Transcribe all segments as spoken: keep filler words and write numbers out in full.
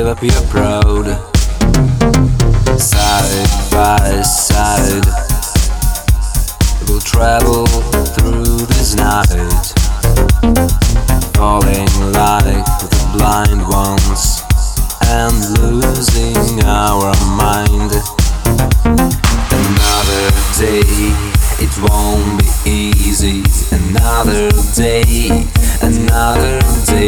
give up your proud. Side by side, we'll travel through this night, falling like the blind ones and losing our mind. Another day, it won't be easy. Another day, another day.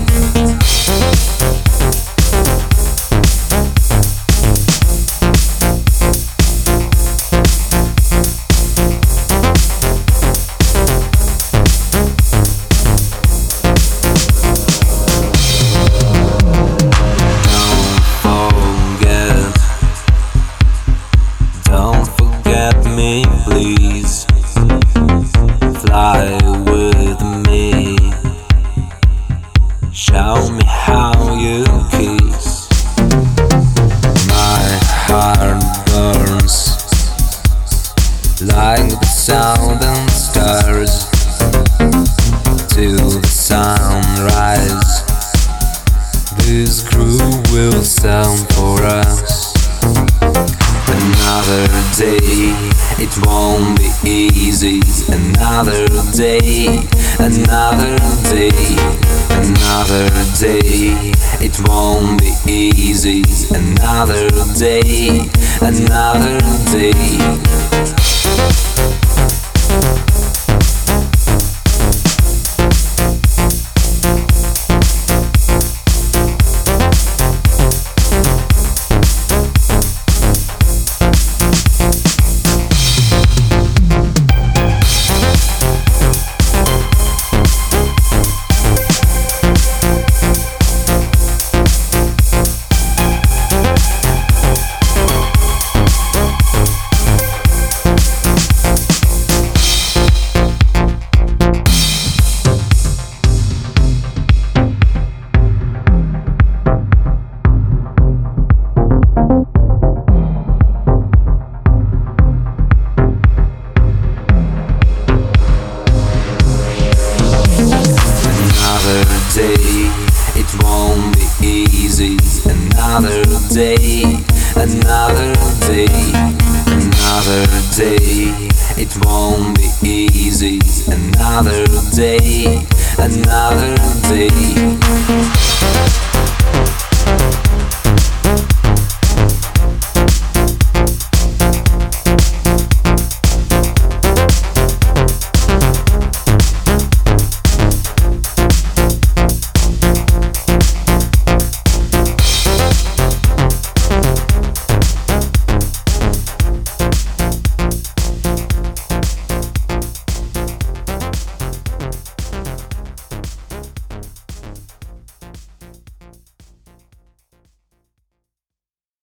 Please fly with me. Show me how you kiss. My heart burns like the southern stars till the sunrise. This groove will sound for us. Another day, it won't be easy. Another day, another day, another day, it won't be easy. Another day, another day. Another day, it won't be easy. Another day, another day, another day, it won't be easy. Another day, another day.